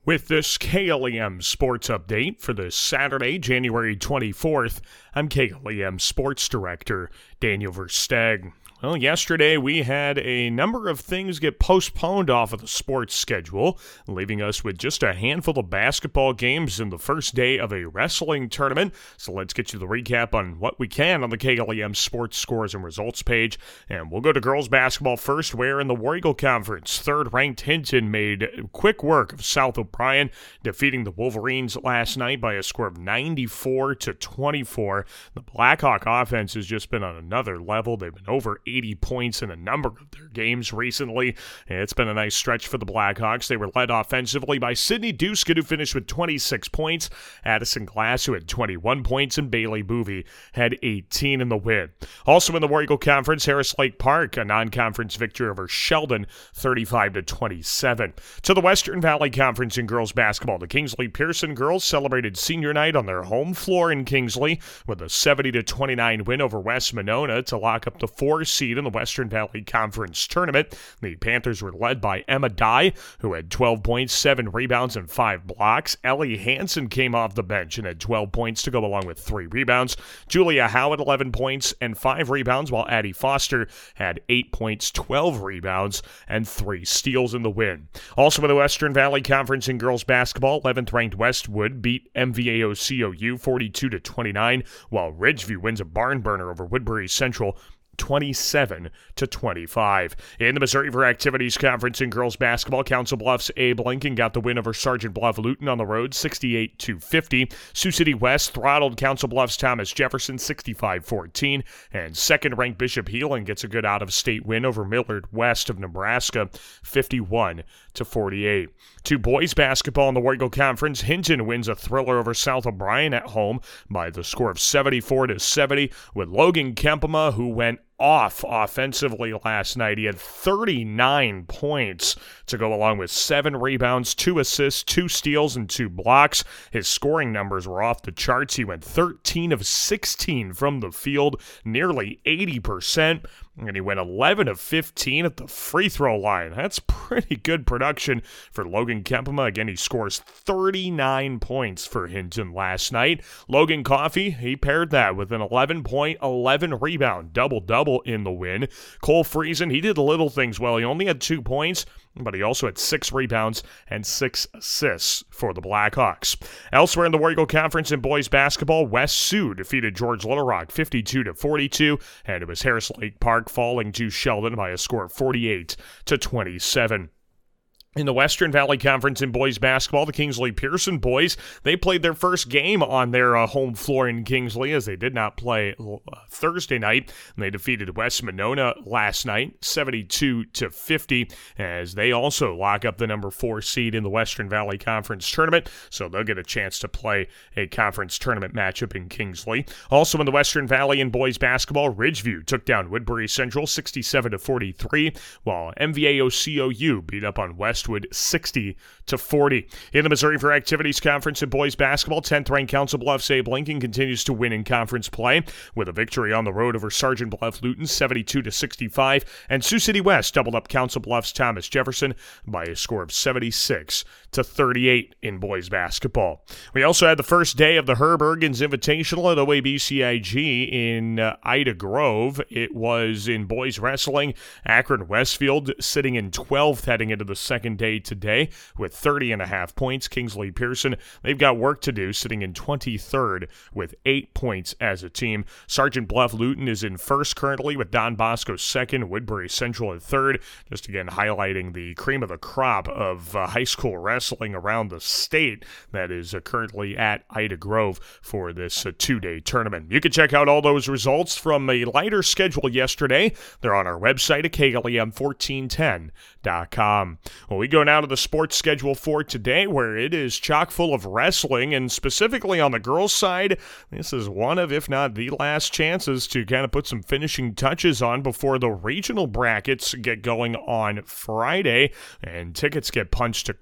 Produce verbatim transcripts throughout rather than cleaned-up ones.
With this K L E M Sports Update for this Saturday, January twenty-fourth, I'm K L E M Sports Director Daniel Versteg. Well, yesterday we had a number of things get postponed off of the sports schedule, leaving us with just a handful of basketball games in the first day of a wrestling tournament. So let's get you the recap on what we can on the K L E M Sports Scores and Results page. And we'll go to girls basketball first, where in the War Eagle Conference, third-ranked Hinton made quick work of South O'Brien, defeating the Wolverines last night by a score of ninety-four to twenty-four. The Blackhawk offense has just been on another level. They've been over eighty points in a number of their games recently. It's been a nice stretch for the Blackhawks. They were led offensively by Sydney Duskett, who finished with twenty-six points, Addison Glass, who had twenty-one points, and Bailey Boovy had eighteen in the win. Also in the War Eagle Conference, Harris Lake Park, a non-conference victory over Sheldon, thirty-five to twenty-seven. To the Western Valley Conference in girls basketball, the Kingsley Pearson girls celebrated senior night on their home floor in Kingsley with a seventy to twenty-nine win over West Monona to lock up the four seed in the Western Valley Conference tournament. The Panthers were led by Emma Dye, who had twelve points, seven rebounds, and five blocks. Ellie Hansen came off the bench and had twelve points to go along with three rebounds. Julia Howe had eleven points and five rebounds, while Addie Foster had eight points, twelve rebounds, and three steals in the win. Also in the Western Valley Conference in girls basketball, eleventh-ranked Westwood beat M V A O C O U forty-two to twenty-nine, while Ridgeview wins a barn burner over Woodbury Central twenty-seven to twenty-five. In the Missouri for Activities Conference in girls basketball, Council Bluffs Abe Lincoln got the win over Sergeant Bluff Luton on the road, sixty-eight to fifty. Sioux City West throttled Council Bluffs Thomas Jefferson, sixty-five fourteen. And second-ranked Bishop Heelan gets a good out-of-state win over Millard West of Nebraska, fifty-one to forty-eight. To boys basketball in the War Eagle Conference, Hinton wins a thriller over South O'Brien at home by the score of seventy-four to seventy, with Logan Kempema, who went off offensively last night. He had thirty-nine points to go along with seven rebounds, two assists, two steals, and two blocks. His scoring numbers were off the charts. He went thirteen of sixteen from the field, nearly eighty percent, and he went eleven of fifteen at the free throw line. That's pretty good production for Logan Kempema. Again, he scores thirty-nine points for Hinton last night. Logan Coffey, he paired that with an eleven point, eleven rebound, double-double in the win. Cole Friesen, he did little things well. He only had two points, but he also had six rebounds and six assists for the Blackhawks. Elsewhere in the War Eagle Conference in boys basketball, West Sioux defeated George Little Rock fifty-two to forty-two, and it was Harris Lake Park falling to Sheldon by a score of forty-eight to twenty-seven. In the Western Valley Conference in boys basketball, the Kingsley Pearson boys, they played their first game on their uh, home floor in Kingsley, as they did not play uh, Thursday night. And they defeated West Monona last night, seventy-two to fifty, as they also lock up the number four seed in the Western Valley Conference tournament. So they'll get a chance to play a conference tournament matchup in Kingsley. Also in the Western Valley in boys basketball, Ridgeview took down Woodbury Central sixty-seven to forty-three, while M V A O C O U beat up on West Westwood sixty to forty. In the Missouri for Activities Conference in boys basketball, tenth-ranked Council Bluffs Abe Lincoln continues to win in conference play with a victory on the road over Sergeant Bluff Luton seventy-two to sixty-five, and Sioux City West doubled up Council Bluffs Thomas Jefferson by a score of seventy-six to thirty-eight in boys basketball. We also had the first day of the Herb Ergens Invitational at O A B C I G in uh, Ida Grove. It was in boys wrestling. Akron Westfield sitting in twelfth heading into the second day today with thirty and a half points. Kingsley Pearson, they've got work to do, sitting in twenty-third with eight points as a team. Sergeant Bluff Luton is in first currently with Don Bosco second, Woodbury Central at third. Just again highlighting the cream of the crop of uh, high school wrestling around the state that is uh, currently at Ida Grove for this uh, two-day tournament. You can check out all those results from a lighter schedule yesterday. They're on our website at K L E M fourteen ten dot com. Well, we go now to the sports schedule for today, where it is chock full of wrestling, and specifically on the girls' side, this is one of, if not the last chances to kind of put some finishing touches on before the regional brackets get going on Friday, and tickets get punched to Coralville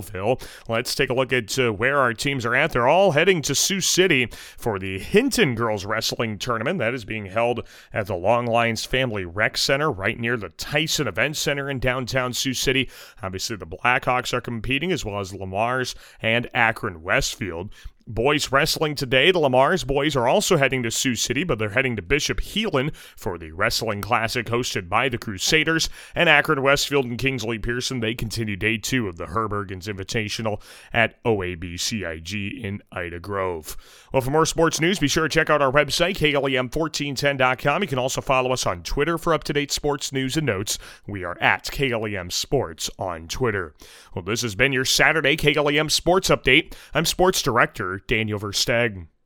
Belleville. Let's take a look at uh, where our teams are at. They're all heading to Sioux City for the Hinton Girls Wrestling Tournament. That is being held at the Long Lines Family Rec Center right near the Tyson Event Center in downtown Sioux City. Obviously, the Blackhawks are competing, as well as Lamars and Akron Westfield. Boys wrestling today. The Lamars boys are also heading to Sioux City, but they're heading to Bishop Heelan for the Wrestling Classic hosted by the Crusaders. And Akron Westfield and Kingsley Pearson, they continue day two of the Herbergens Invitational at O A B C I G in Ida Grove. Well, for more sports news, be sure to check out our website, K L E M fourteen ten dot com. You can also follow us on Twitter for up-to-date sports news and notes. We are at K L E M Sports on Twitter. Well, this has been your Saturday K L E M Sports Update. I'm Sports Director Daniel Verstegen.